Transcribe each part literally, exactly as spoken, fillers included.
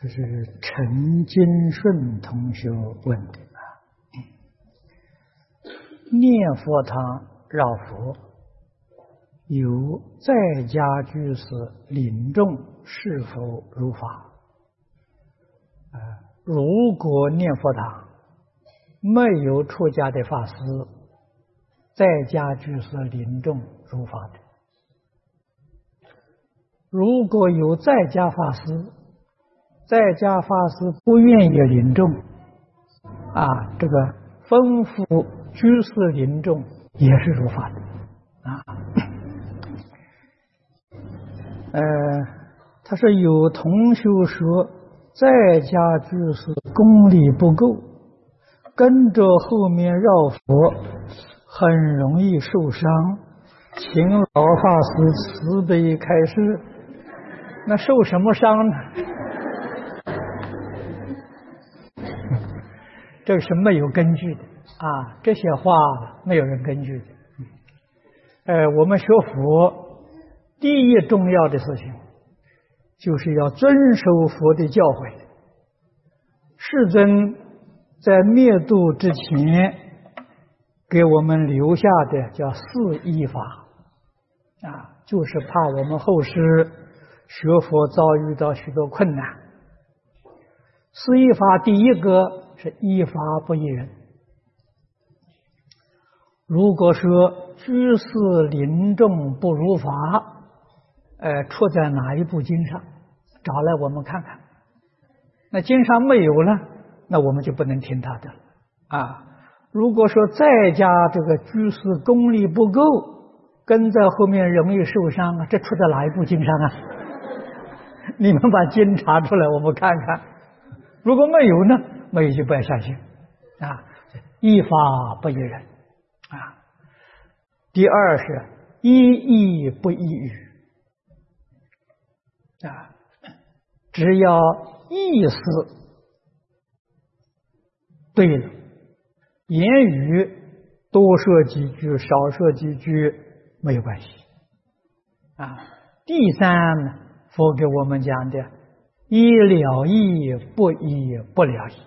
这是陈金顺同学问的啊。念佛堂绕佛，有在家居士领众是否如法？啊，如果念佛堂没有出家的法师，在家居士领众如法的。如果有在家法师，在家法师不愿意领众，啊，这个吩咐居士领众也是如法的，啊，呃，他说有同学说，在家居士功力不够，跟着后面绕佛很容易受伤，请老法师慈悲开示。那受什么伤呢？这是没有根据的啊！这些话没有人根据的。呃，我们学佛第一重要的事情，就是要遵守佛的教诲。世尊在灭度之前，给我们留下的叫四依法啊，就是怕我们后世学佛遭遇到许多困难。四依法第一个是依法不依人。如果说居士临众不如法，呃，出在哪一部经上？找来我们看看。那经上没有了，那我们就不能听他的啊。如果说在家这个居士功力不够，跟在后面容易受伤啊，这出在哪一部经上啊？你们把经查出来，我们看看。如果没有呢，没有就不要相信啊。依法不依人啊。第二是依义不依语啊，只要意思对了，言语多说几句少说几句没有关系啊。第三呢，佛给我们讲的依了义不依不了义。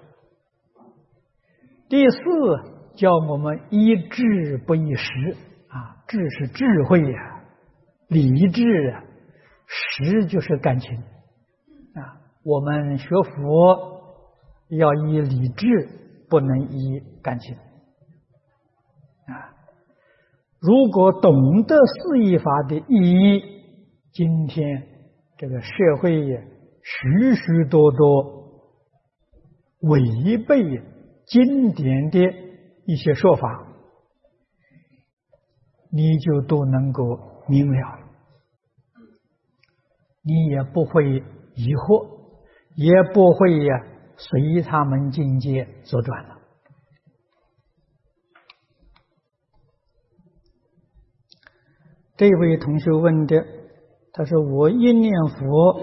第四叫我们依智不依识啊，智是智慧呀、啊，理智啊，识就是感情啊。我们学佛要依理智，不能依感情啊。如果懂得四依法的意义，今天这个社会也许许多多违背经典的一些说法，你就都能够明了了，你也不会疑惑，也不会呀随他们境界所转了。这位同学问的，他说我一念佛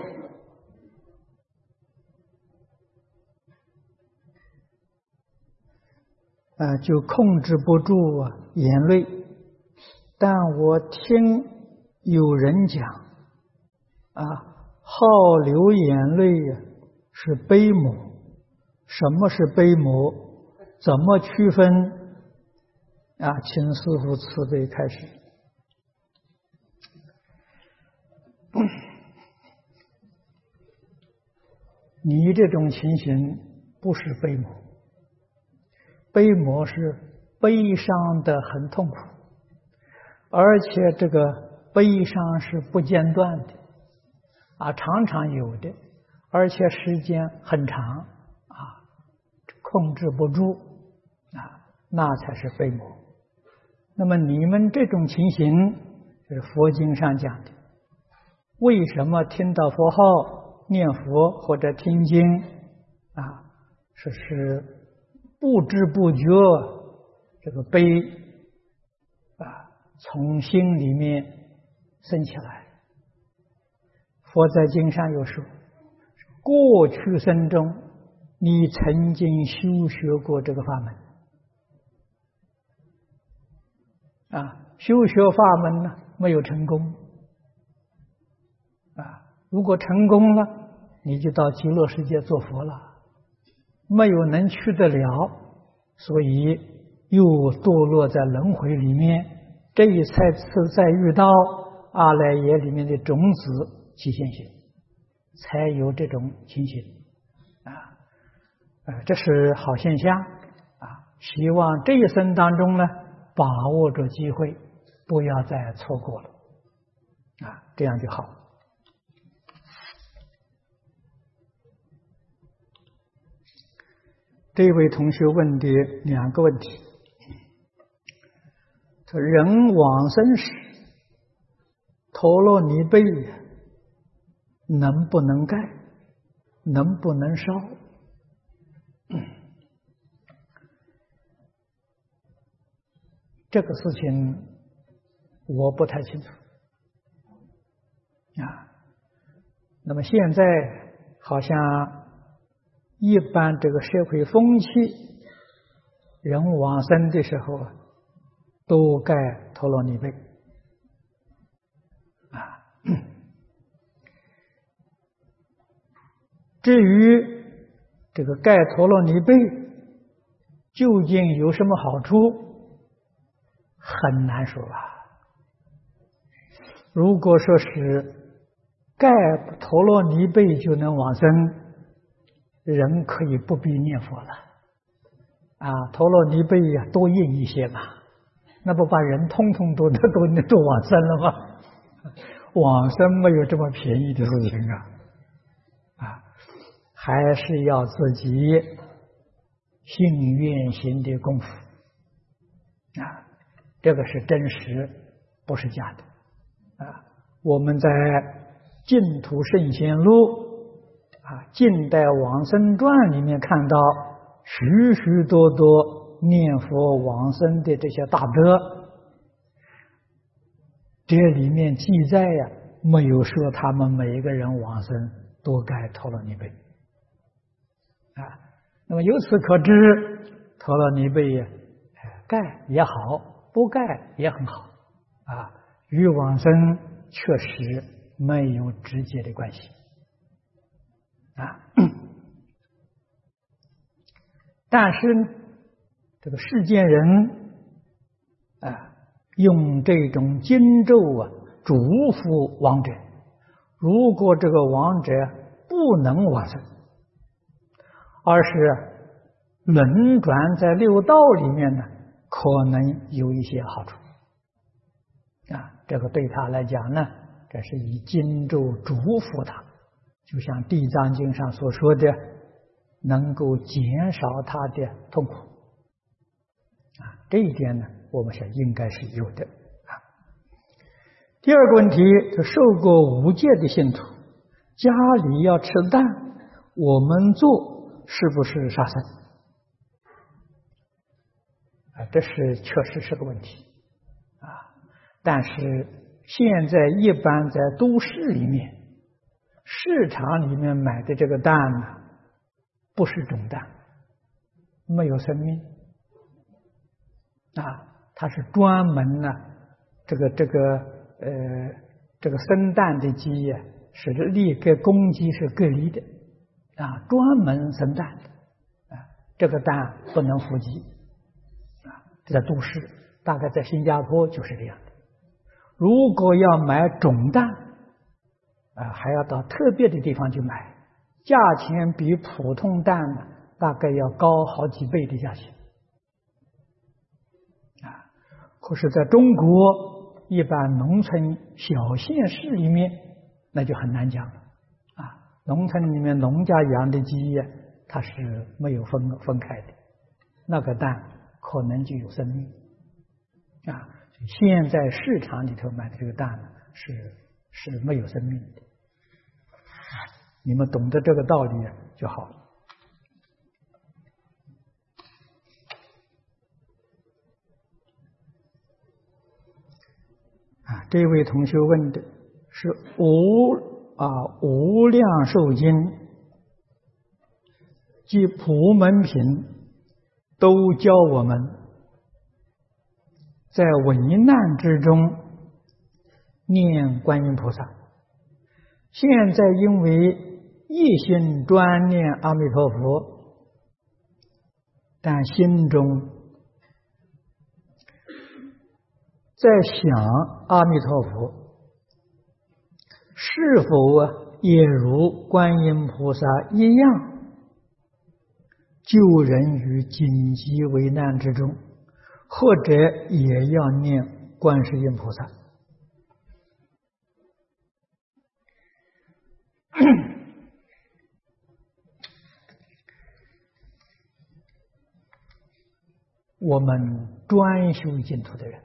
啊，就控制不住啊眼泪，但我听有人讲啊，好流眼泪啊是悲魔。什么是悲魔？怎么区分啊？请师父慈悲开示。你这种情形不是悲魔。悲魔是悲伤的很痛苦，而且这个悲伤是不间断的啊，常常有的，而且时间很长啊，控制不住啊，那才是悲魔。那么你们这种情形就是佛经上讲的，为什么听到佛号念佛或者听经啊，是是不知不觉这个悲啊从心里面升起来。佛在经上有说，过去生中你曾经修学过这个法门啊，修学法门呢没有成功啊，如果成功了， 你就到极乐世界做佛了，没有能去得了，所以又堕落在轮回里面。这一次再遇到阿赖耶里面的种子起现行，才有这种情形啊，呃，这是好现象啊！希望这一生当中呢，把握着机会，不要再错过了啊，这样就好。这位同学问的两个问题。人往生时，陀罗尼被能不能盖？能不能烧？这个事情我不太清楚啊。那么现在好像一般这个社会风气，人往生的时候啊，都盖陀罗尼被啊。至于这个盖陀罗尼被究竟有什么好处，很难说啊。如果说是盖陀罗尼被就能往生，人可以不必念佛了啊。陀罗尼被呀多印一些嘛，那不把人通通都都都都往生了吗？往生没有这么便宜的事情啊！啊，还是要自己信愿行的功夫啊，这个是真实，不是假的啊。我们在《净土圣贤录》啊《近代往生传》里面看到许许多多念佛往生的这些大德，这里面记载呀，没有说他们每一个人往生都盖陀罗尼被啊。那么由此可知，陀罗尼被呀，盖也好，不盖也很好啊，与往生确实没有直接的关系啊。但是这个世间人啊，用这种经咒啊嘱咐亡者，如果这个亡者不能往生，而是轮转在六道里面呢，可能有一些好处啊。这个对他来讲呢，这是以经咒嘱咐他，就像《地藏经》上所说的，能够减少他的痛苦啊。这一点呢，我们想应该是有的啊。第二个问题，就受过五戒的信徒，家里要吃蛋，我们做是不是杀生啊？这是确实是个问题啊。但是现在一般在都市里面，市场里面买的这个蛋呢，不是种蛋，没有生命啊，它是专门呢，这个这个呃这个生蛋的鸡呀，是立跟公鸡是隔离的啊，专门生蛋的啊，这个蛋不能伏击啊。在都市，大概在新加坡就是这样的。如果要买种蛋啊，还要到特别的地方去买，价钱比普通蛋呢大概要高好几倍的价钱啊。可是在中国一般农村小县市里面，那就很难讲了啊。农村里面农家养的鸡呀，它是没有分分开的，那个蛋可能就有生命啊。现在市场里头买的这个蛋呢，是是没有生命的。你们懂得这个道理就好了啊。这位同学问的是无啊无量寿经及普门品都教我们在危难之中念观音菩萨。现在因为一心专念阿弥陀佛，但心中在想阿弥陀佛，是否啊也如观音菩萨一样救人于紧急危难之中，或者也要念观世音菩萨？我们专修净土的人，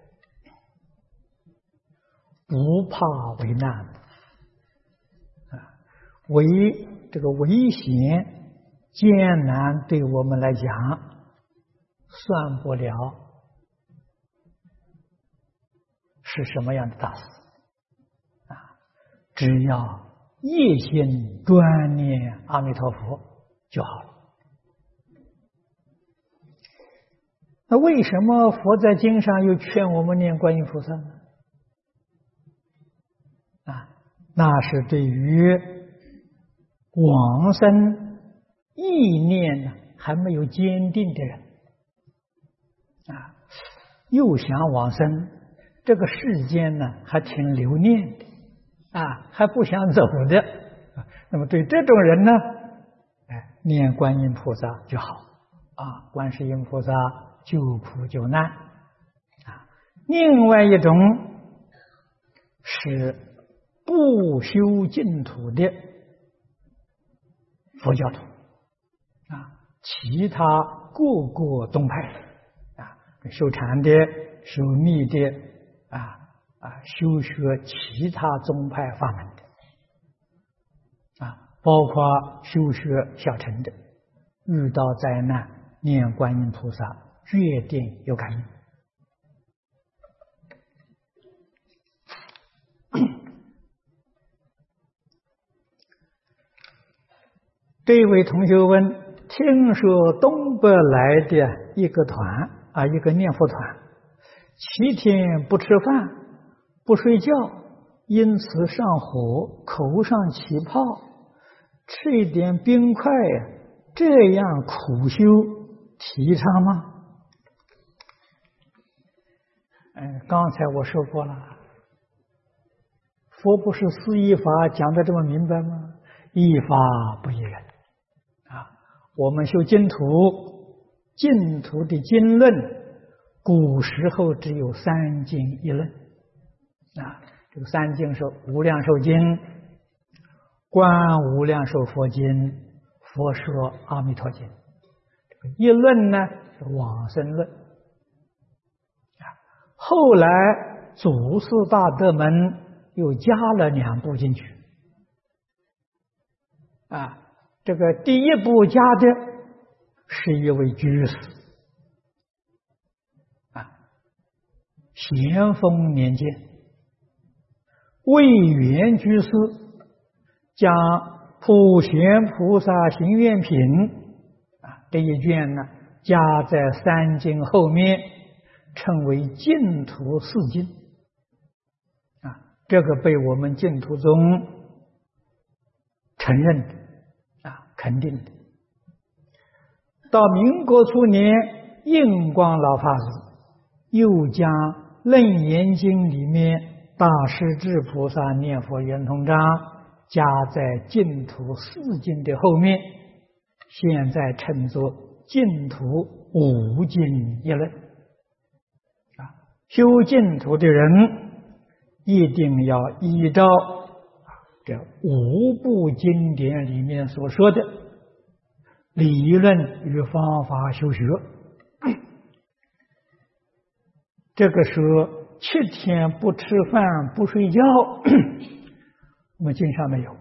不怕危难啊，危这个危险艰难对我们来讲算不了是什么样的大事啊，只要一心专念阿弥陀佛就好了。那为什么佛在经上又劝我们念观音菩萨呢？啊，那是对于往生意念呢还没有坚定的人啊，又想往生，这个世间呢还挺留念的啊，还不想走的，那么对这种人呢，哎，念观音菩萨就好啊，观世音菩萨救苦救难啊。另外一种是不修净土的佛教徒啊，其他各个宗派啊，修禅的、修密的啊啊，修学其他宗派法门的啊，包括修学小乘的，遇到灾难念观音菩萨，决定有感应。这位同学问：听说东北来的一个团啊，一个念佛团，七天不吃饭、不睡觉，因此上火，口上起泡，吃一点冰块，这样苦修提倡吗？嗯，刚才我说过了，佛不是四依法讲的这么明白吗？依法不依人啊！我们修净土，净土的经论，古时候只有三经一论啊。这个三经是无量寿经、观无量寿佛经、佛说阿弥陀经。这个一论呢是往生论。后来祖师大德们又加了两部进去啊，这个第一部加的是一位居士啊，咸丰年间魏源居士将普贤菩萨行愿品啊这一卷呢加在三经后面，称为净土四经啊，这个被我们净土宗承认的啊，肯定的。到民国初年，印光老法师又将《楞严经》里面大势至菩萨念佛圆通章加在净土四经的后面，现在称作净土五经一论。修净土的人一定要依照这五部经典里面所说的理论与方法修学。这个时候七天不吃饭不睡觉，我们经上没有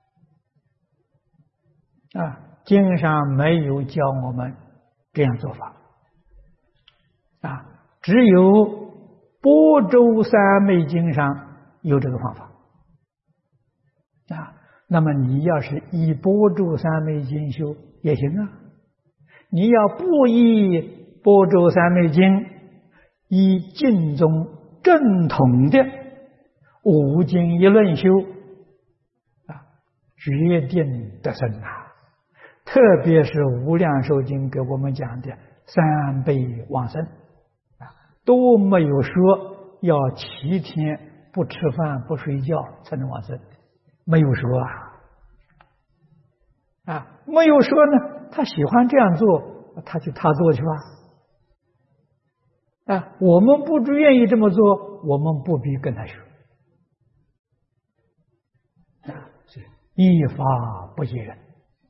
啊，经上没有教我们这样做法啊，只有般舟三昧经上有这个方法啊。那么你要是依般舟三昧经修也行啊，你要不依般舟三昧经，依净宗正统的五经一论修啊， 决定得生啊！特别是《无量寿经》给我们讲的三辈往生啊，都没有说要七天不吃饭不睡觉才能往生，没有说啊啊，没有说呢，他喜欢这样做，他就他做去吧。啊，我们不愿意这么做，我们不必跟他学。啊，依法不依人。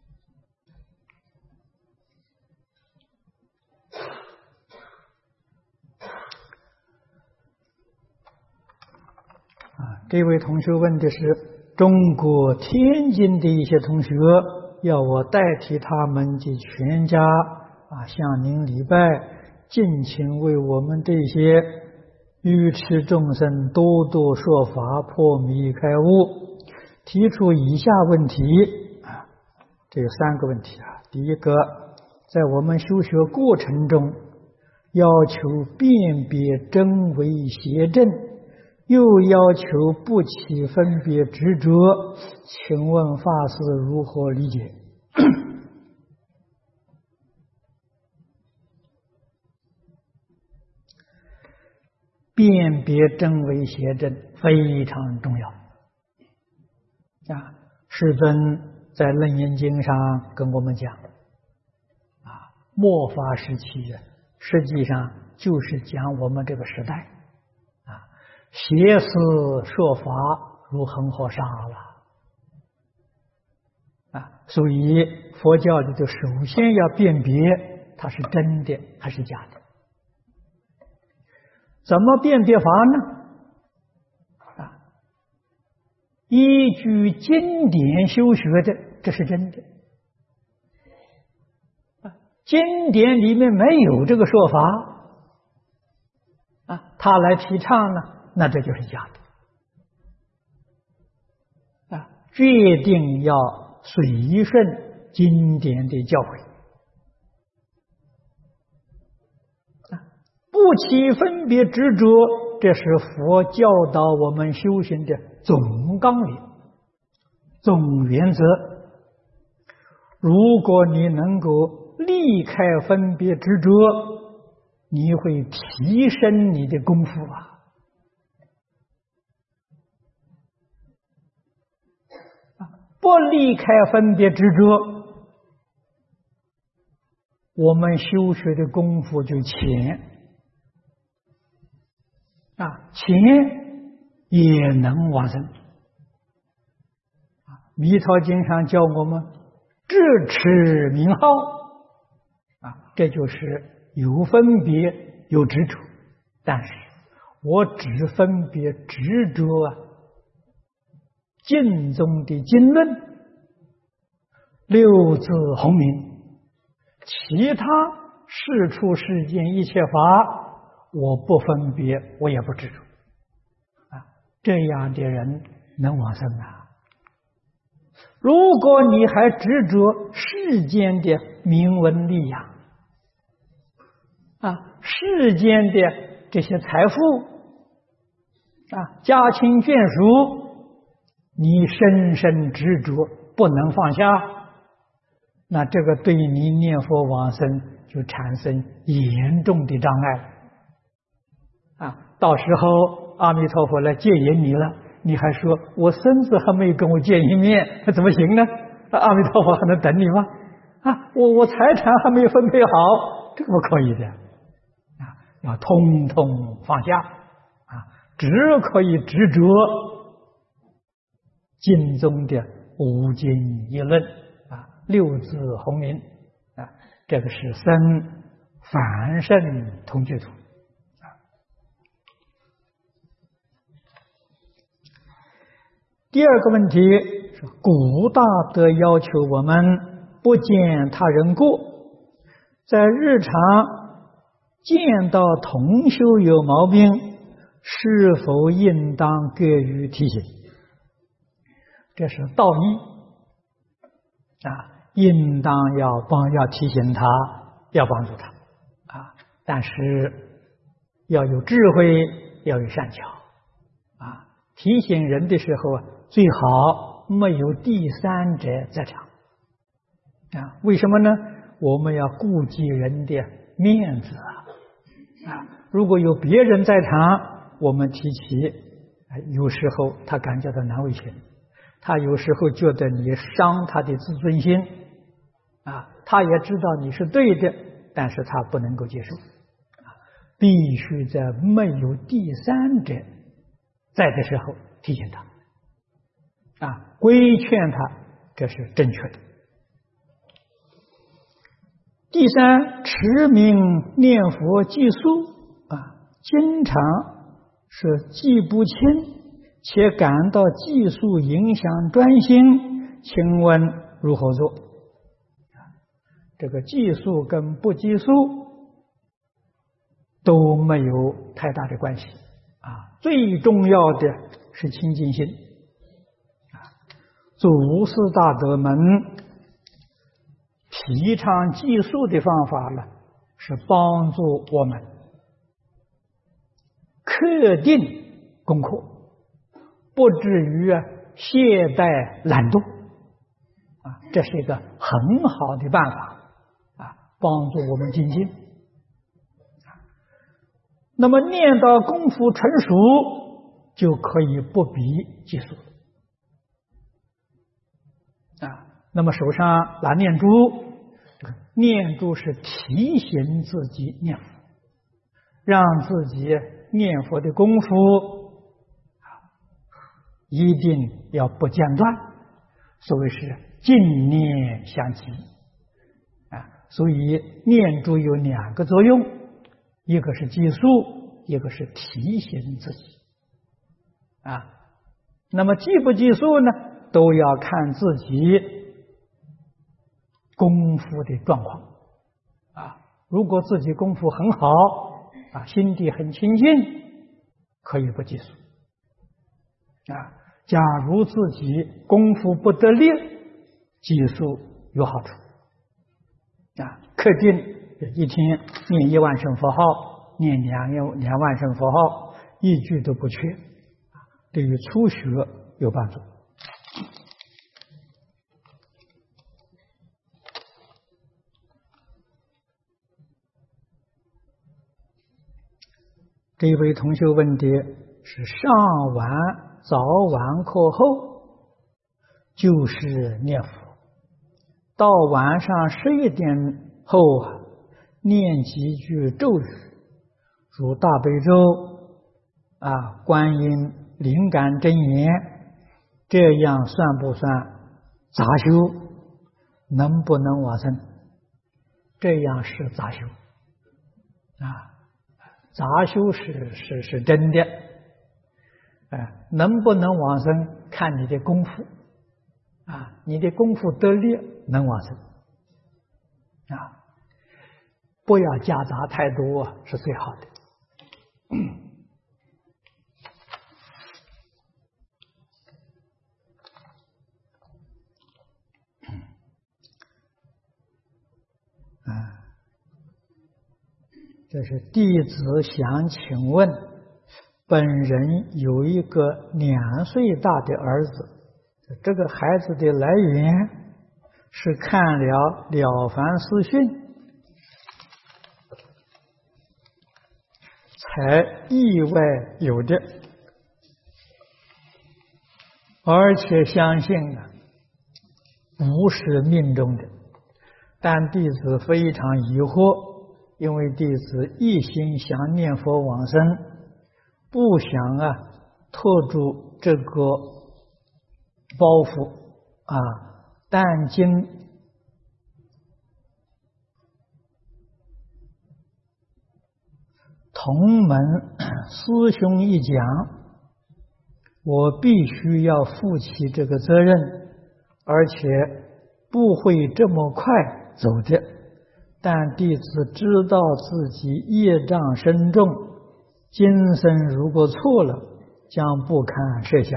啊，这位同学问的是中国天津的一些同学，要我代替他们及全家啊向您礼拜，敬请为我们这些愚痴众生多多说法，破迷开悟。提出以下问题啊，这有三个问题啊。第一个，在我们修学过程中，要求辨别真伪邪正，又要求不起分别执着，请问法师如何理解？辨别真伪邪正非常重要啊！世尊在《楞严经》上跟我们讲啊，末法时期实际上就是讲我们这个时代啊，邪思说法如恒河沙了啊，所以佛教里就首先要辨别它是真的还是假的。怎么辨别法呢？啊，依据经典修学的，这是真的。啊，经典里面没有这个说法，啊，他来提倡呢，那这就是假的。啊，决定要随顺经典的教诲。不起分别执着，这是佛教导我们修行的总纲领、总原则。如果你能够离开分别执着，你会提升你的功夫啊！不离开分别执着，我们修学的功夫就浅。啊，钱也能往生。啊，弥陀经上教我们智持名号，啊，这就是有分别有执着，但是我只分别执着啊，经中的经论、六字洪名，其他世出世间一切法。我不分别，我也不执着，啊，这样的人能往生啊。如果你还执着世间的名闻利养，啊，世间的这些财富，啊，家亲眷属，你深深执着，不能放下，那这个对你念佛往生就产生严重的障碍。啊，到时候阿弥陀佛来接引你了，你还说我孙子还没跟我见一面，那怎么行呢？阿弥陀佛还能等你吗？啊，我我财产还没有分配好，这个不可以的啊，要通通放下啊，只可以执着经中的无经议论啊，六字洪名啊，这个是生凡圣同居土。第二个问题是，古大德要求我们不见他人过，在日常见到同修有毛病，是否应当给予提醒？这是道义啊，应当要帮要提醒他，要帮助他啊，但是要有智慧，要有善巧啊。提醒人的时候啊，最好没有第三者在场啊。为什么呢？我们要顾及人的面子啊！啊，如果有别人在场，我们提起，啊，有时候他感觉到难为情，他有时候觉得你伤他的自尊心，啊，他也知道你是对的，但是他不能够接受，啊，必须在没有第三者在的时候提醒他，啊，规劝他，这是正确的。第三，持名念佛记诵啊，经常是记不清，且感到记诵影响专心，请问如何做？这个记诵跟不记诵都没有太大的关系啊，最重要的是清净心啊。祖师大德们提倡记诵的方法呢，是帮助我们克定功课，不至于啊懈怠懒惰啊，这是一个很好的办法啊，帮助我们精进。那么念到功夫纯熟，就可以不必记诵啊。那么手上拿念珠，念珠是提醒自己念佛，让自己念佛的功夫一定要不间断，所谓是静念相继啊。所以念珠有两个作用，一个是记诵，一个是提醒自己啊。那么记不记诵呢，都要看自己功夫的状况啊。如果自己功夫很好啊，心地很清净，可以不记诵啊。假如自己功夫不得力，记诵有好处啊。肯定一天念一万声佛号，念两两万声佛号，一句都不缺，对于初学有帮助。这一位同学问的是上完早晚课后就是念佛，到晚上十一点后啊，念几句咒语，如大悲咒啊、观音灵感真言，这样算不算杂修？能不能往生？这样是杂修啊。杂修是是是真的，哎，能不能往生看你的功夫啊，你的功夫得力能往生啊，不要夹杂太多是最好的。啊。这是弟子想请问，本人有一个两岁大的儿子，这个孩子的来源是看了《了凡四训》才意外有的，而且相信啊不是命中的，但弟子非常疑惑。因为弟子一心想念佛往生，不想啊拖住这个包袱啊，但经同门师兄一讲，我必须要负起这个责任，而且不会这么快走的。但弟子知道自己业障深重，今生如果错了，将不堪设想。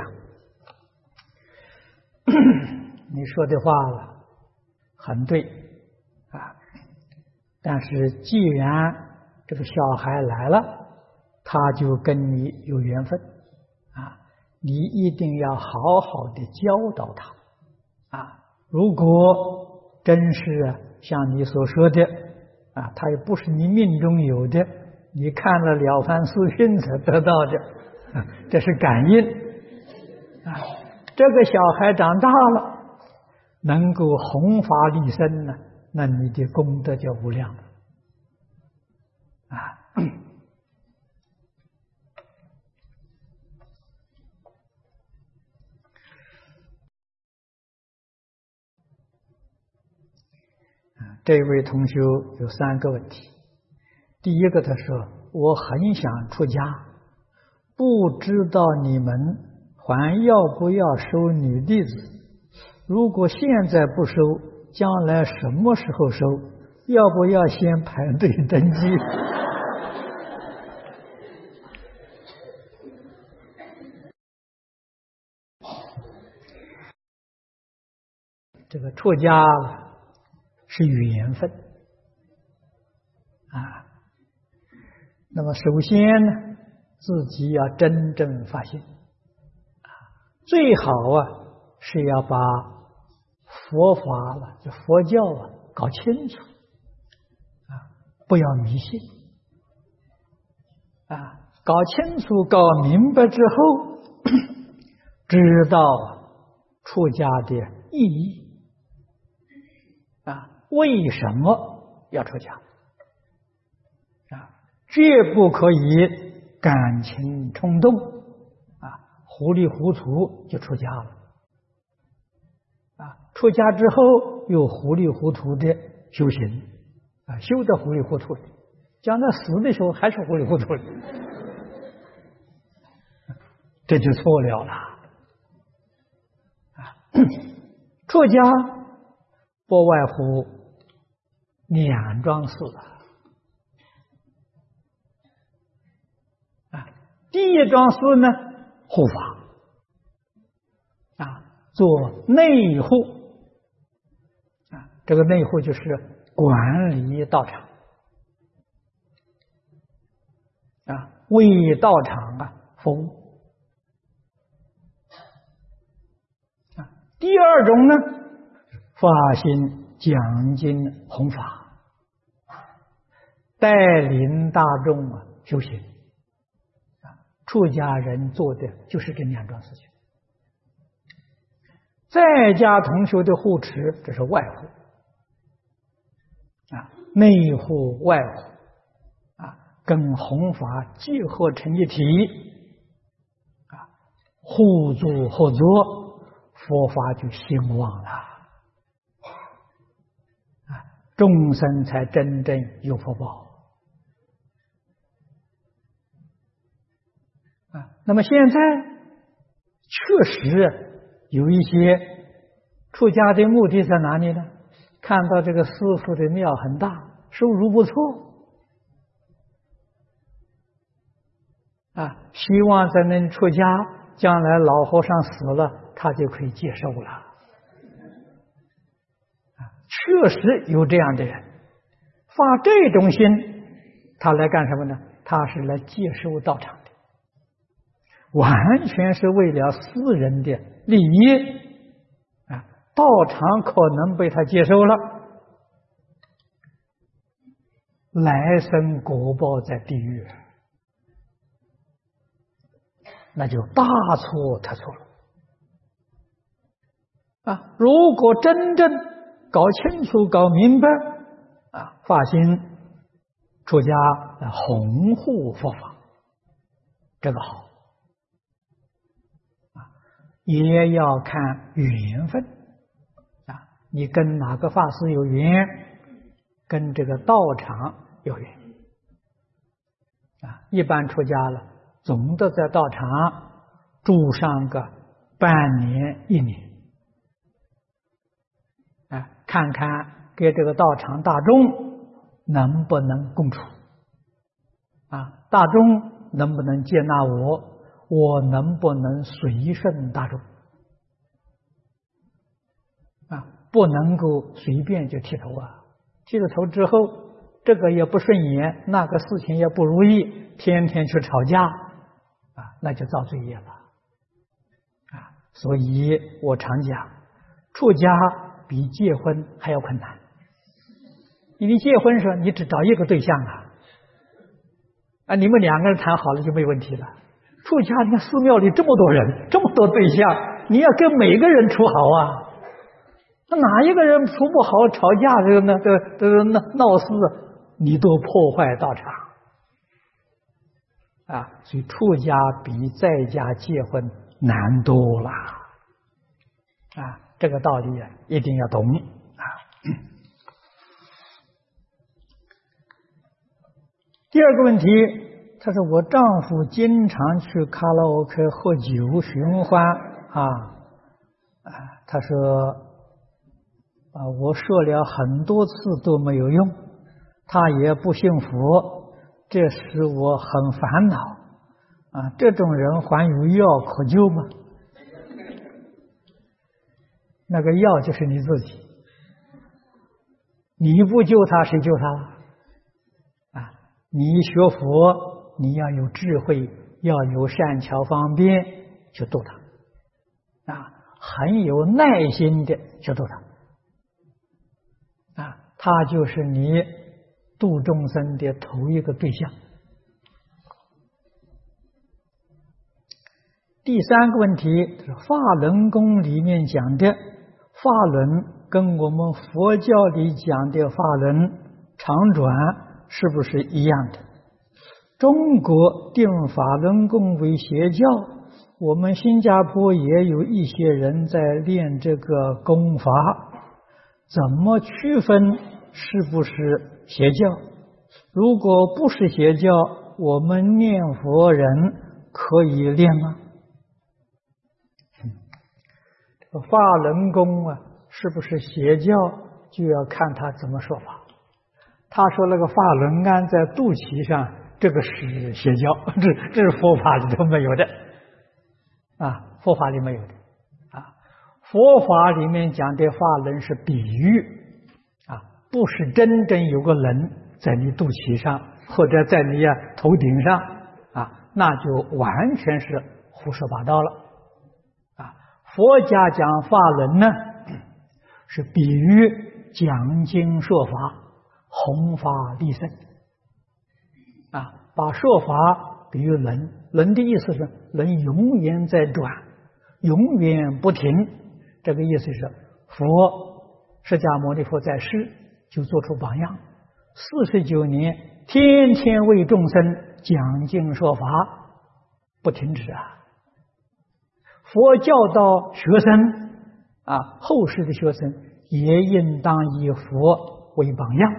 你说的话了很对啊，但是既然这个小孩来了，他就跟你有缘分啊， 你一定要好好的教导他啊！如果真是像你所说的啊，他也不是你命中有的，你看了《了凡四训》才得到的，啊、这是感应啊。这个小孩长大了，能够弘法利生呢，那你的功德就无量了啊。这位同学有三个问题。第一个，他说：“我很想出家，不知道你们还要不要收女弟子？如果现在不收，将来什么时候收？要不要先排队登记？”这个出家是缘分啊。那么首先呢，自己要真正发心啊，最好啊是要把佛法了，就佛教啊搞清楚啊，不要迷信啊，搞清楚、搞明白之后，知道出家的意义。啊，为什么要出家？啊，绝不可以感情冲动，啊，糊里糊涂就出家了。啊，出家之后又糊里糊涂的修行，啊，修得糊里糊涂的，将来死的时候还是糊里糊涂的，这就错了了。啊，出家不外乎两桩事啊，第一桩事呢，护法啊，做内护啊，这个内护就是管理道场啊，为道场啊服务啊。第二种呢，发心讲经弘法，带领大众啊修行啊，出家人做的就是这两桩事情。在家同学的护持，这是外护啊，内护外护啊，跟弘法结合成一体啊，互助合作，佛法就兴旺了。众生才真正有福报啊！那么现在确实有一些出家的目的在哪里呢？看到这个师父的庙很大，收入不错啊，希望在那里出家，将来老和尚死了，他就可以接受了。确实有这样的人发这种心，他来干什么呢？他是来接收道场的，完全是为了私人的利益啊！道场可能被他接收了，来生果报在地狱，那就大错特错了啊！如果真正搞清楚、搞明白啊，发心出家来弘护佛法，这个好啊，也要看缘分啊，你跟哪个法师有缘，跟这个道场有缘啊。一般出家了，总得在道场住上个半年、一年。啊，看看给这个道场大众能不能共处啊？大众能不能接纳我？我能不能随顺大众啊？不能够随便就剃头啊！剃了头之后，这个也不顺眼，那个事情也不如意，天天去吵架啊，那就造罪业了所以我常讲，出家比结婚还要困难。因为结婚时你只找一个对象啊，啊，你们两个人谈好了就没问题了。出家，你看寺庙里这么多人，这么多对象，你要跟每个人处好啊，那哪一个人处不好，吵架这个呢，这这个闹闹事，你都破坏道场啊。所以出家比在家结婚难多了啊，这个道理啊一定要懂啊。第二个问题，他说我丈夫经常去卡拉 OK 喝酒寻欢啊啊，他说啊，我说了很多次都没有用，他也不信佛，这使我很烦恼啊。这种人还有药可救吗？那个药就是你自己，你不救他，谁救他？啊，你学佛，你要有智慧，要有善巧方便去度他，啊，很有耐心的去度他，啊，他就是你度众生的头一个对象。第三个问题是法轮功里面讲的法轮跟我们佛教里讲的法轮长转是不是一样的？中国定法轮功为邪教，我们新加坡也有一些人在练这个功法，怎么区分是不是邪教？如果不是邪教，我们念佛人可以练吗？这个法轮功啊，是不是邪教，就要看他怎么说法。他说那个法轮安在肚脐上，这个是邪教，这这是佛法里头没有的啊，佛法里没有的啊。佛法里面讲的法轮是比喻啊，不是真正有个人在你肚脐上或者在你呀头顶上啊，那就完全是胡说八道了啊。佛家讲法轮呢，是比喻讲经说法，弘法利生啊，把说法比喻轮，轮的意思是轮永远在转，永远不停。这个意思是佛释迦牟尼佛在世就做出榜样，四十九年天天为众生讲经说法，不停止啊。佛教导学生啊，后世的学生也应当以佛为榜样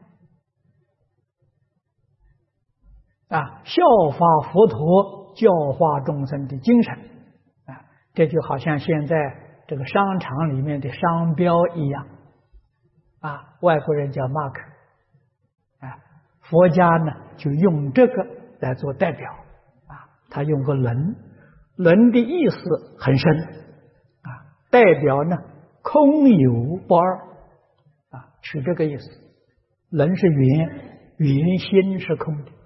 啊，效法佛陀教化众生的精神啊，这就好像现在这个商场里面的商标一样啊，外国人叫 mark 啊，佛家呢就用这个来做代表啊，他用个轮，轮的意思很深啊，代表呢空有不二啊，是这个意思。人是圆，圆心是空的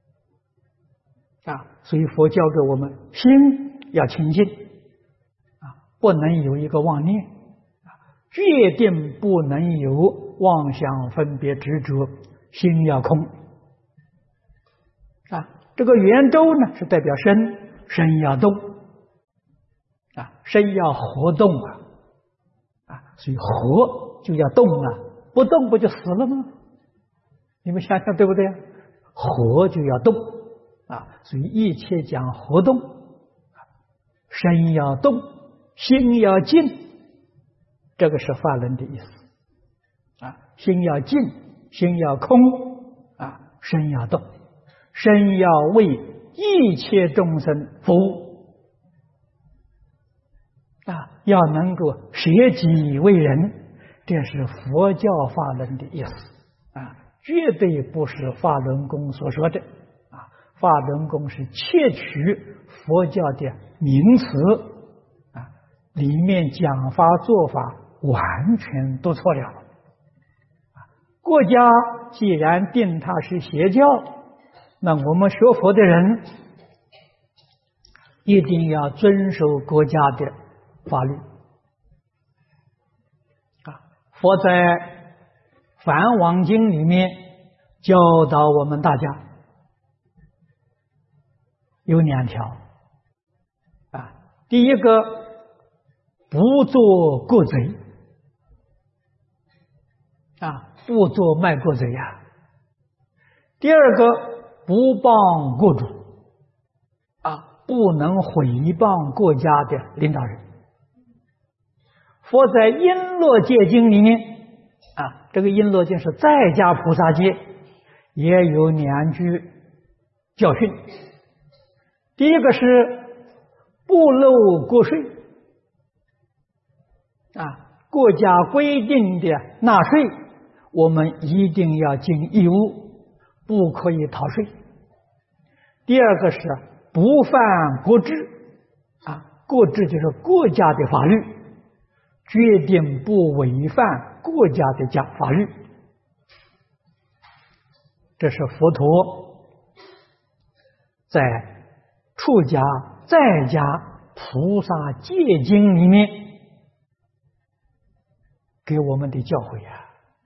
啊，所以佛教给我们心要清净啊，不能有一个妄念啊，决定不能有妄想分别执着，心要空啊。这个圆周呢是代表身，身要动啊，身要活动啊啊，所以活就要动啊，不动不就死了吗？你们想想对不对？活就要动啊，所以一切讲活动，身要动，心要静，这个是法轮的意思啊。心要静，心要空啊，身要动，身要为一切众生服务啊，要能够舍己为人，这是佛教法轮的意思啊，绝对不是法轮功所说的啊。法轮功是窃取佛教的名词啊，里面讲法做法完全都错了啊。国家既然定它是邪教，那我们学佛的人一定要遵守国家的法律啊。佛在《梵网经》里面教导我们大家有两条啊，第一个不做过贼啊，不做卖国贼呀。第二个不帮国主啊，不能毁谤国家的领导人。佛在《璎珞戒经》里面啊，这个璎珞戒是在家菩萨戒，也有两句教训。第一个是不漏国税啊，国家规定的纳税，我们一定要尽义务，不可以逃税。第二个是不犯国制啊，国制就是国家的法律，决定不违反国家的家法律。这是佛陀在出家在家菩萨戒经里面给我们的教诲呀！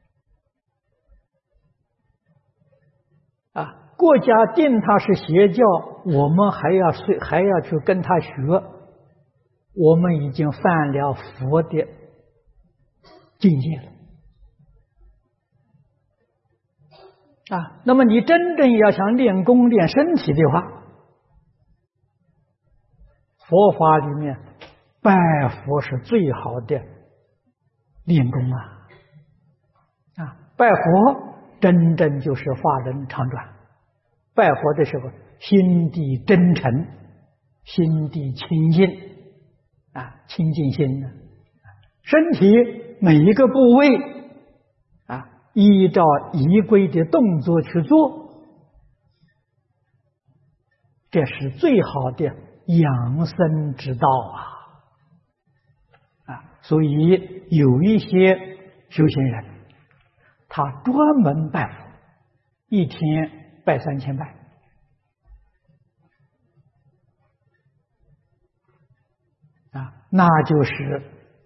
啊，国家定他是邪教，我们还要随还要去跟他学，我们已经犯了佛的境界了。啊，那么你真正要想练功练身体的话，佛法里面拜佛是最好的练功啊！啊，拜佛真正就是法轮常转。拜佛的时候，心地真诚，心地清净啊，清净心呢，身体每一个部位啊，依照仪规的动作去做，这是最好的养生之道啊！啊，所以有一些修行人，他专门拜佛，一天拜三千拜啊，那就是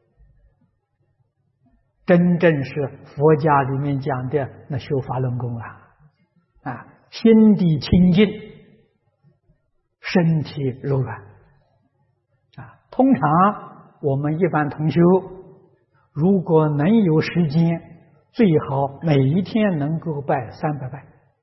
真正是佛家里面讲的那修法轮功啊！啊，心地清净，身体柔软啊。通常我们一般同修，如果能有时间，最好每一天能够拜三百拜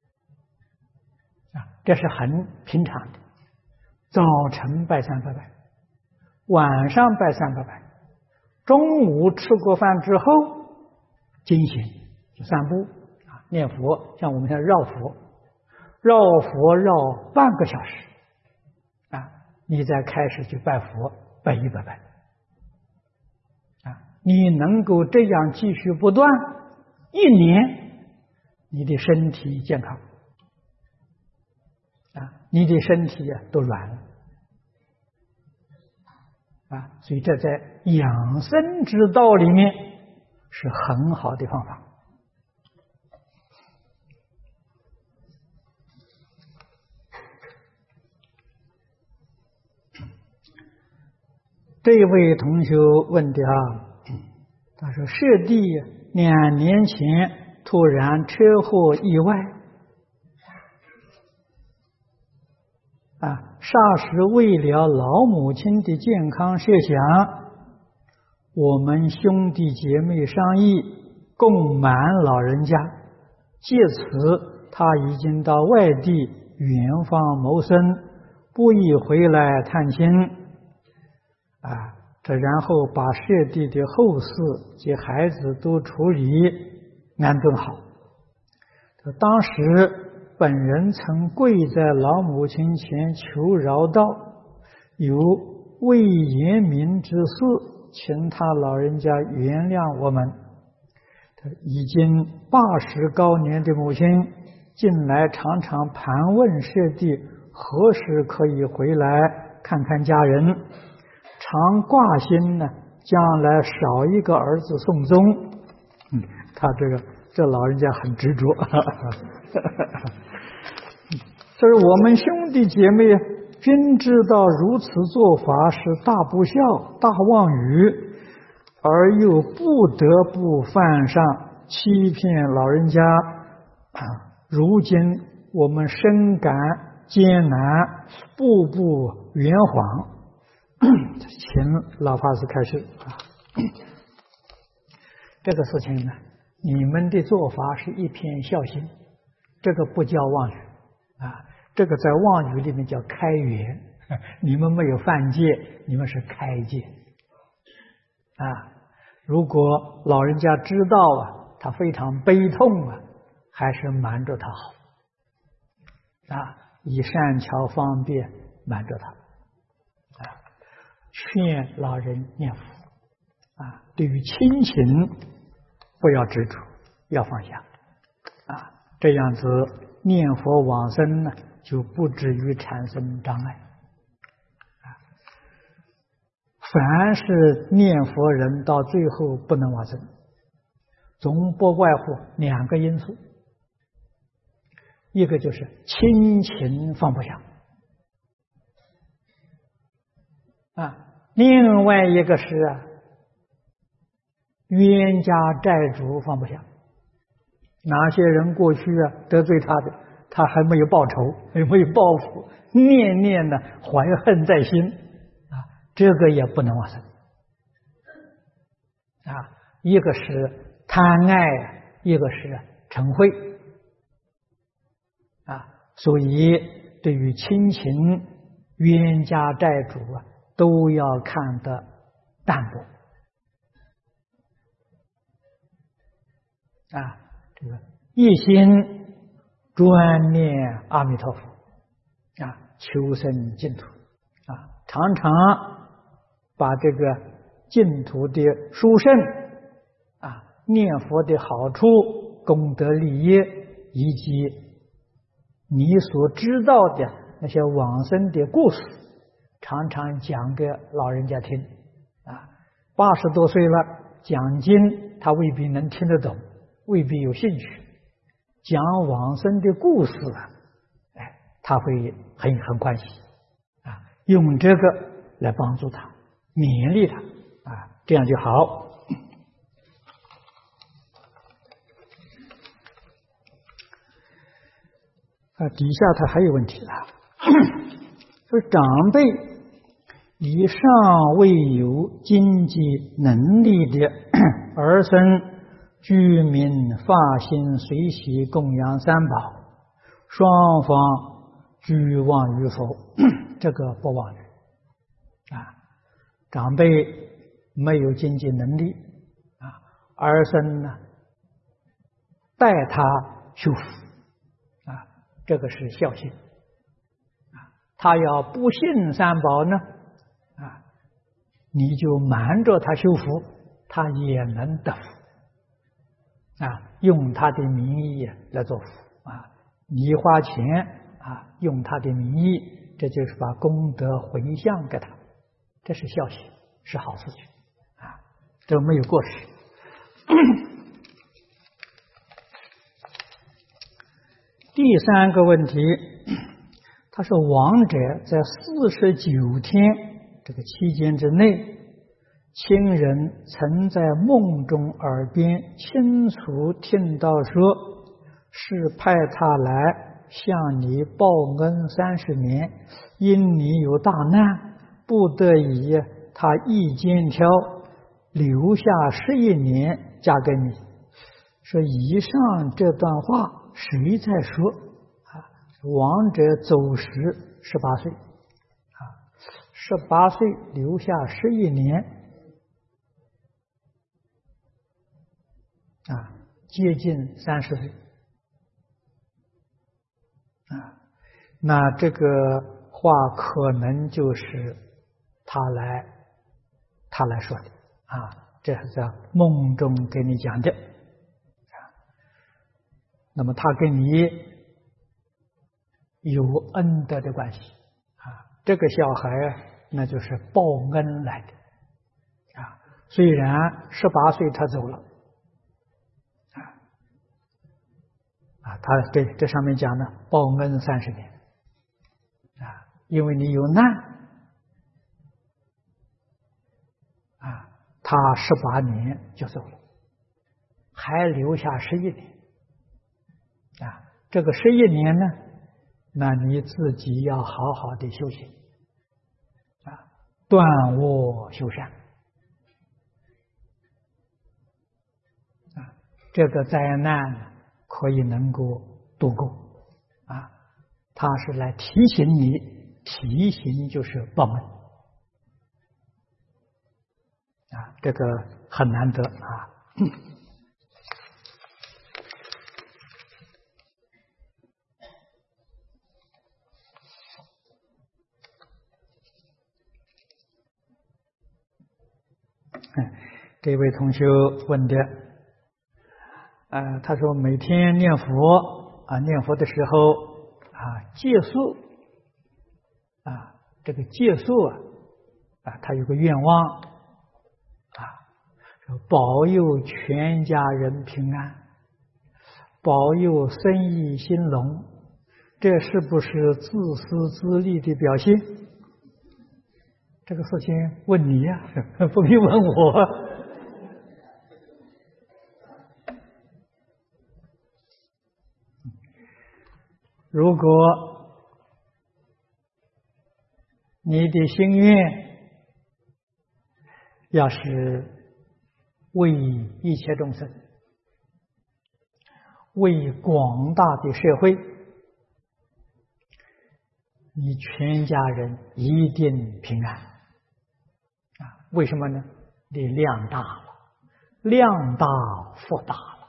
啊，这是很平常的。早晨拜三百拜，晚上拜三百拜，中午吃过饭之后进行就散步啊，念佛，像我们现在绕佛，绕佛绕半个小时啊，你再开始去拜佛，拜一百拜啊，你能够这样继续不断，一年你的身体健康啊，你的身体啊都软了啊，所以这在养生之道里面是很好的方法。这位同学问的啊，他说舍弟两年前突然车祸意外啊，霎时为了老母亲的健康设想，我们兄弟姐妹商议供满老人家，借此他已经到外地远方谋生，不宜回来探亲啊，这然后把舍弟的后事及孩子都处理安顿好。当时本人曾跪在老母亲前求饶道，有未言明之事，请他老人家原谅我们。已经八十高年的母亲近来常常盘问舍弟何时可以回来看看家人，常挂心呢，将来少一个儿子送终。嗯，他这个这老人家很执着。所以我们兄弟姐妹均知道如此做法是大不孝、大妄语，而又不得不犯上欺骗老人家啊！如今我们深感艰难，步步圆谎，请老法师开示啊！这个事情呢，你们的做法是一片孝心，这个不叫妄语啊，这个在妄语里面叫开源，你们没有犯戒，你们是开戒啊。如果老人家知道啊，他非常悲痛啊，还是瞒着他好啊，以善巧方便瞒着他啊，劝老人念佛啊，对于亲情不要执着，要放下啊，这样子念佛往生呢，就不至于产生障碍。凡是念佛人到最后不能往生，总不外乎两个因素，一个就是亲情放不下啊，另外一个是啊冤家债主放不下。哪些人过去啊得罪他的，他还没有报仇，还没有报复，念念呢怀恨在心啊，这个也不能往生啊。一个是贪爱，一个是嗔恚啊，所以对于亲情、冤家债主啊，都要看得淡薄啊。这个一心专念阿弥陀佛啊，求生净土啊，常常把这个净土的殊胜啊、念佛的好处、功德利益，以及你所知道的那些往生的故事，常常讲给老人家听啊。八十多岁了，讲经他未必能听得懂，未必有兴趣。讲往生的故事啊，哎，他会很很欢喜啊，用这个来帮助他，勉励他啊，这样就好。啊，底下他还有问题了，说长辈以上未有经济能力的儿孙。居民发心随喜供养三宝，双方俱忘于佛，这个不忘于啊。长辈没有经济能力啊，儿孙呢代他修福啊，这个是孝心啊。他要不信三宝呢啊，你就瞒着他修福，他也能得福。啊，用他的名义来做福啊！你花钱啊，用他的名义，这就是把功德回向给他，这是孝心，是好事情啊，这没有过失。第三个问题，他说亡者在四十九天这个期间之内。亲人曾在梦中耳边清楚听到说，是派他来向你报恩三十年，因你有大难，不得已他一肩挑，留下十一年嫁给你。说以上这段话谁在说啊？亡者走时十八岁啊，十八岁留下十一年。啊，接近三十岁啊，那这个话可能就是他来他来说的啊，这是在梦中给你讲的啊。那么他跟你有恩德的关系啊，这个小孩那就是报恩来的啊。虽然十八岁他走了。啊，他对这上面讲呢，报恩三十年，啊， 因为你有难啊，他十八年就走了，还留下十一年啊。这个十一年呢，那你自己要好好的修行啊，断恶修善啊，这个灾难可以能够度过啊。他是来提醒你，提醒就是报恩啊，这个很难得啊。这位同学问的，呃，他说每天念佛啊，念佛的时候啊，借宿啊，这个借宿啊，啊，他有个愿望啊，保佑全家人平安，保佑生意兴隆，这是不是自私自利的表现？这个事情问你呀、啊，不必问我。如果你的心愿要是为一切众生，为广大的社会，你全家人一定平安啊！为什么呢？你量大了，量大福大了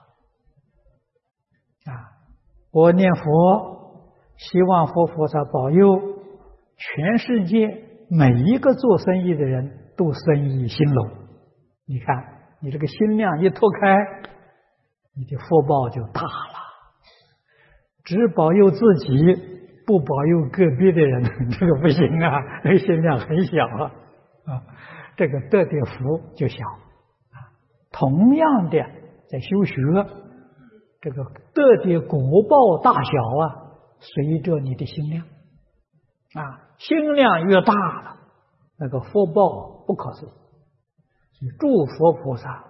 啊！我念佛，希望佛菩萨保佑全世界每一个做生意的人都生意兴隆。你看，你这个心量一拓开，你的福报就大了。只保佑自己，不保佑个别的人，这个不行啊，这个心量很小啊，啊，这个得的福就小啊。同样的，在修学，这个得的果报大小啊，随着你的心量啊，心量越大了，那个福报不可思议。诸佛菩萨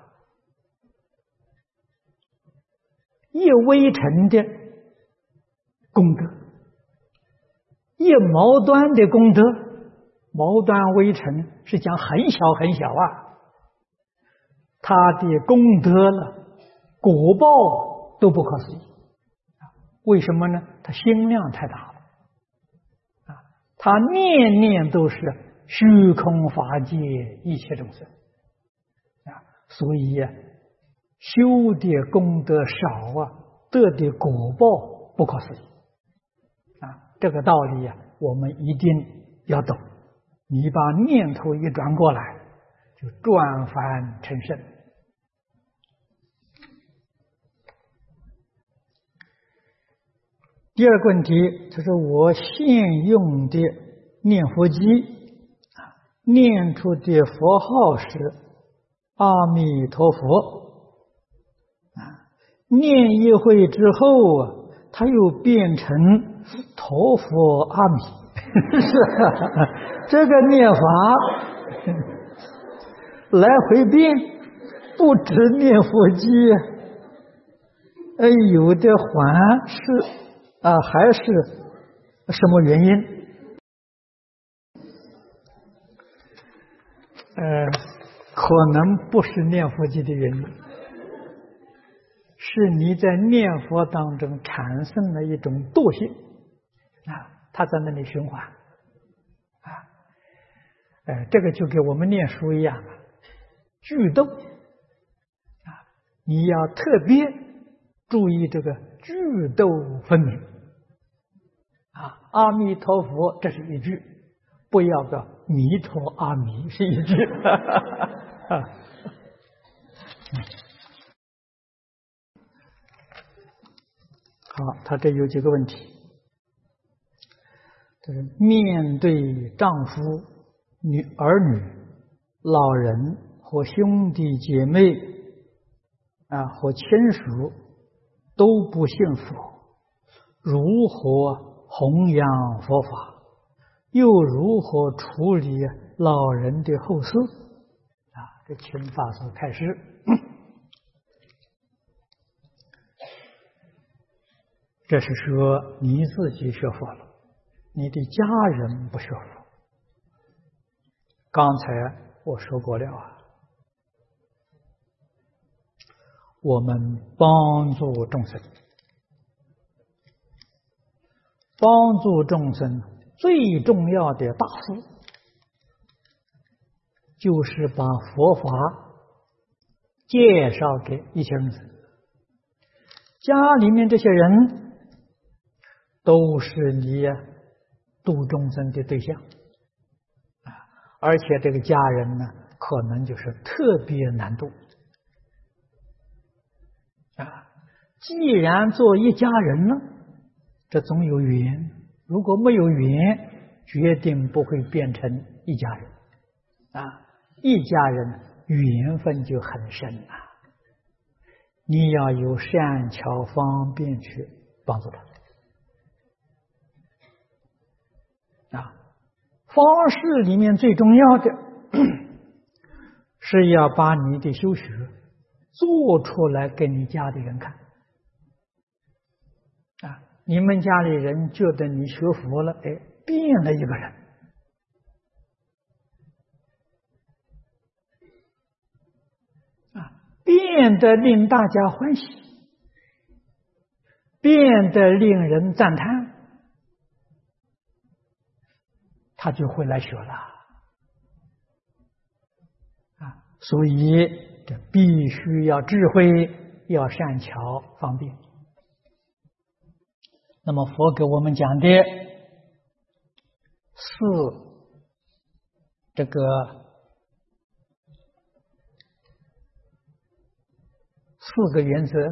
一微尘的功德，一毛端的功德，毛端微尘是讲很小很小啊，他的功德了，果报都不可思议。为什么呢？他心量太大了啊！他念念都是虚空法界一切众生啊，所以呀、啊，修的功德少啊，得的果报不可思议啊！这个道理呀、啊，我们一定要懂。你把念头一转过来，就转凡成圣。第二个问题就是我现用的念佛机念出的佛号是阿弥陀佛啊，念一会之后啊，它又变成陀佛阿弥，是啊，这个念法来回变，不止念佛机，呃，有的还是。啊，还是什么原因？呃，可能不是念佛机的原因，是你在念佛当中产生了一种惰性啊，它在那里循环啊，呃，这个就跟我们念书一样，句读啊，你要特别注意这个句读分明。啊，阿弥陀佛，这是一句，不要个弥陀阿弥是一句。好，他这有几个问题，就是面对丈夫、女儿女、老人或兄弟姐妹啊，或亲属都不信佛，如何弘扬佛法， 又如何处理老人的后事？啊，这请法师开示。这是说你自己学佛了，你的家人不学佛。刚才我说过了啊，我们帮助众生，帮助众生最重要的大事，就是把佛法介绍给一些人。家里面这些人都是你度众生的对象啊，而且这个家人呢，可能就是特别难度啊。既然做一家人了，这总有缘，如果没有缘，决定不会变成一家人啊。一家人缘分就很深啊，你要有善巧方便去帮助他。啊，方式里面最重要的是要把你的修学做出来给你家里人看。啊，你们家里人觉得你学佛了，哎，变了一个人。啊，变得令大家欢喜，变得令人赞叹。他就会来学了啊，所以这必须要智慧，要善巧方便。那么佛给我们讲的四这个四个原则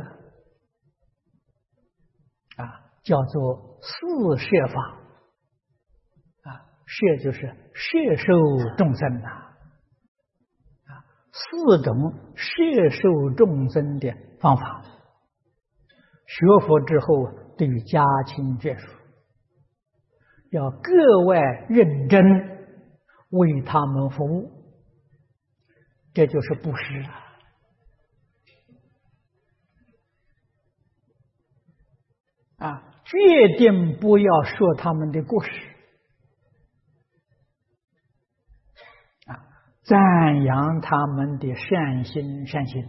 啊，叫做四摄法。摄就是摄受众生呐，啊，四种摄受众生的方法。学佛之后，对于家亲眷属，要格外认真为他们服务，这就是布施啊。啊，决定不要说他们的过失。赞扬他们的善心善行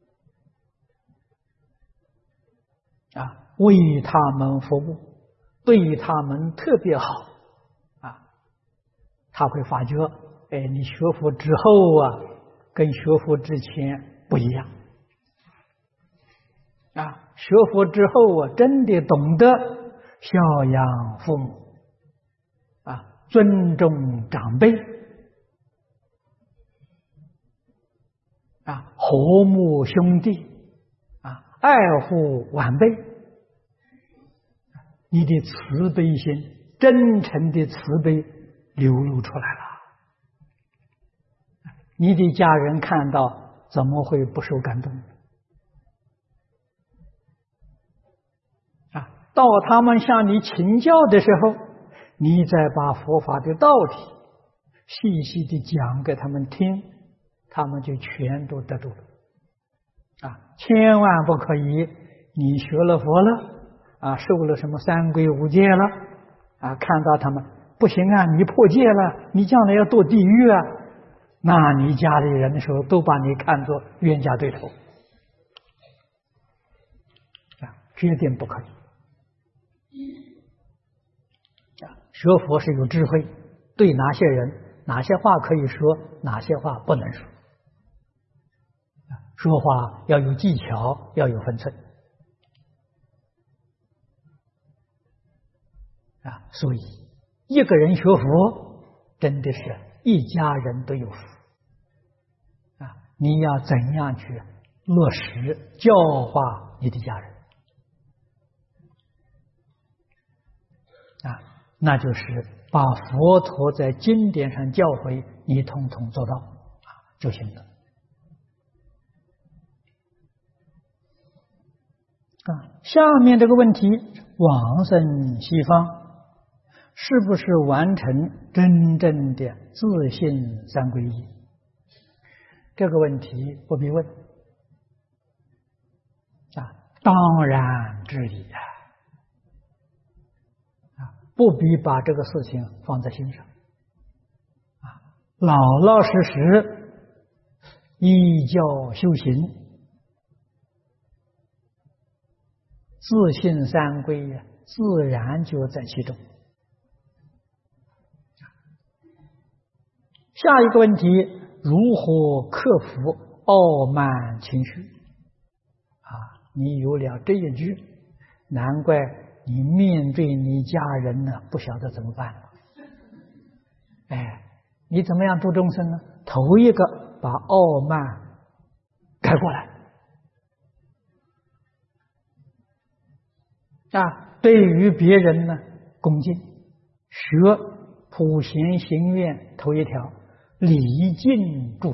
啊，为他们服务，对他们特别好啊，他会发觉，哎，你学佛之后啊，跟学佛之前不一样啊，学佛之后啊，真的懂得孝养父母啊，尊重长辈。啊，和睦兄弟，啊，爱护晚辈，你的慈悲心，真诚的慈悲流露出来了。你的家人看到，怎么会不受感动？啊，到他们向你请教的时候，你再把佛法的道理细细的讲给他们听。他们就全都得度了啊！千万不可以，你学了佛了啊，受了什么三皈五戒了啊，看到他们不行啊，你破戒了，你将来要堕地狱啊，那你家里人的时候都把你看作冤家对头啊，决定不可以啊！学佛是有智慧，对哪些人哪些话可以说，哪些话不能说。说话要有技巧，要有分寸啊！所以一个人学佛，真的是一家人都有福啊！你要怎样去落实教化你的家人啊？那就是把佛陀在经典上教诲，你统统做到啊就行了。啊，下面这个问题，往生西方是不是完成真正的自信三皈依？这个问题不必问啊，当然之理啊，啊，不必把这个事情放在心上啊，老老实实依教修行，自信三皈啊，自然就在其中。下一个问题，如何克服傲慢情绪？啊，你有了这一句，难怪你面对你家人呢，不晓得怎么办了。哎，你怎么样度众生呢？头一个把傲慢改过来。啊，对于别人呢，恭敬，学普贤行愿头一条。礼敬祝福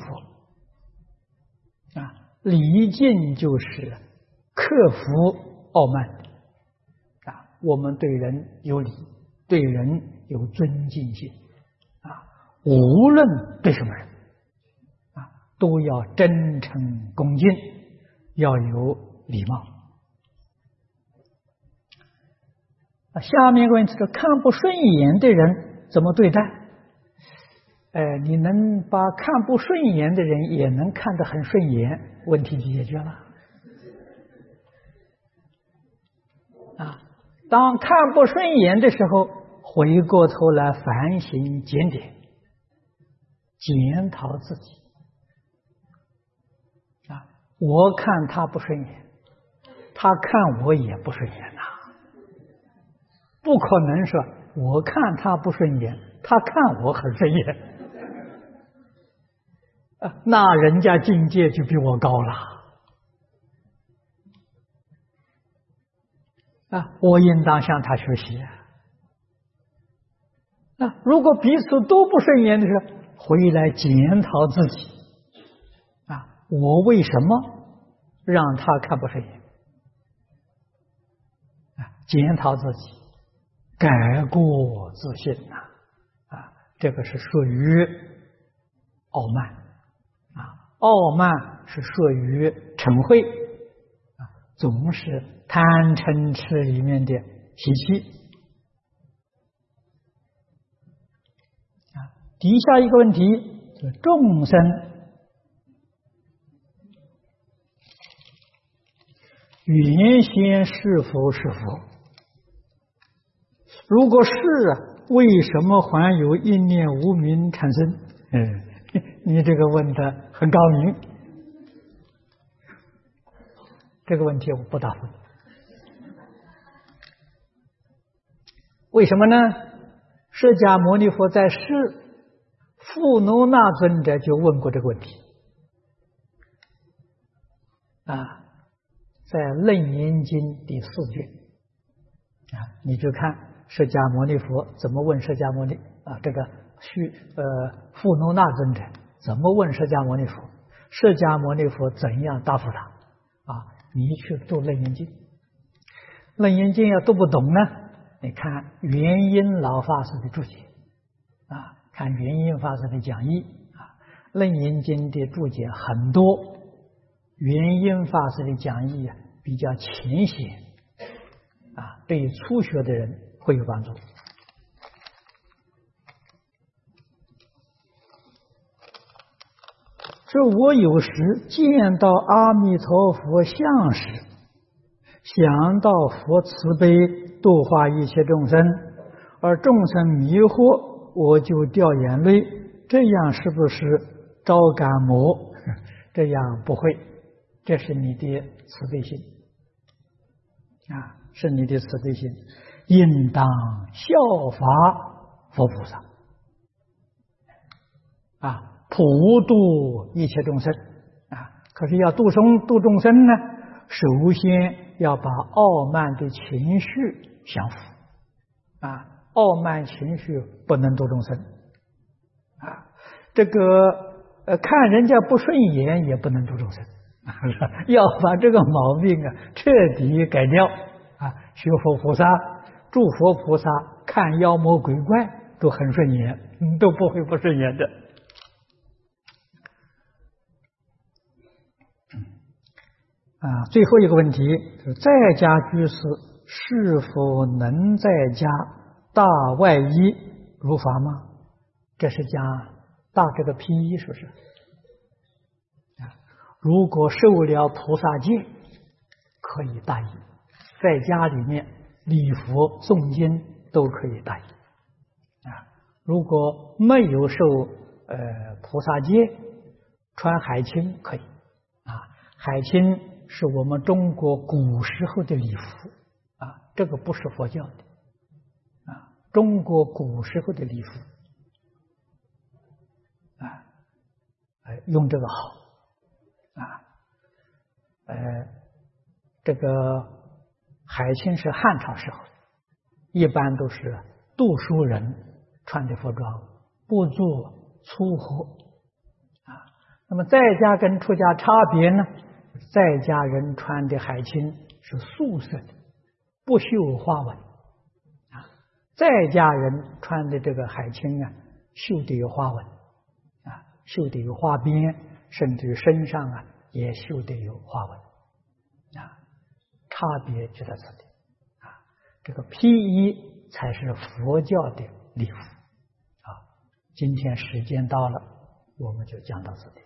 啊，礼敬就是克服傲慢啊。我们对人有礼，对人有尊敬心啊，无论对什么人啊，都要真诚恭敬，要有礼貌啊。下面一个问题是：看不顺眼的人怎么对待？哎，你能把看不顺眼的人也能看得很顺眼，问题就解决了。啊，当看不顺眼的时候，回过头来反省检点，检讨自己。啊，我看他不顺眼，他看我也不顺眼呐，不可能说我看他不顺眼，他看我很顺眼。那人家境界就比我高了啊！我应当向他学习啊！啊，如果彼此都不顺眼的时候，回来检讨自己啊，我为什么让他看不顺眼？啊，检讨自己，改过自新呐！啊，这个是属于傲慢。傲慢是属于嗔恚啊，总是贪嗔痴里面的习气啊。底下一个问题是众生原先是否是佛？如果是啊，为什么还有一念无明产生？嗯。你这个问的很高明，这个问题我不答复。为什么呢？释迦牟尼佛在世，富奴那尊者就问过这个问题啊，在《楞严经》第四卷啊，你就看释迦牟尼佛怎么问释迦牟尼啊，这个须呃富奴那尊者怎么问释迦牟尼佛？释迦牟尼佛怎样答复他？啊，你去读《楞严经》，《楞严经》要读不懂呢，你看元音老法师的注解啊，看元音法师的讲义啊，《楞严经》的注解很多，元音法师的讲义啊比较浅显啊，对于初学的人会有帮助。说我有时见到阿弥陀佛像时，想到佛慈悲度化一切众生，而众生迷惑，我就掉眼泪，这样是不是招感魔？这样不会，这是你的慈悲心啊，是你的慈悲心，应当效法佛菩萨啊。普度一切众生啊！可是要度生度众生呢，首先要把傲慢的情绪降服啊！傲慢情绪不能度众生啊！这个呃，看人家不顺眼也不能度众生，要把这个毛病啊彻底改掉啊！学佛菩萨诸佛菩萨看妖魔鬼怪都很顺眼，都不会不顺眼的。啊，最后一个问题就是在家居士是否能在家大外衣如法吗？这是讲大这个披衣，是不是？啊，如果受了菩萨戒，可以大衣，在家里面礼佛诵经都可以大衣。啊，如果没有受呃菩萨戒，穿海青可以。啊，海青是我们中国古时候的礼服啊，这个不是佛教的啊，中国古时候的礼服啊，呃，用这个好啊，呃，这个海青是汉朝时候，一般都是读书人穿的服装，不做粗活啊。那么在家跟出家差别呢？在家人穿的海青是素色的，不绣花纹啊。在家人穿的这个海青啊，绣的有花纹啊，绣的有花边，甚至于身上啊也绣的有花纹啊，差别就在这里啊。这个披衣才是佛教的礼服啊。今天时间到了，我们就讲到这里。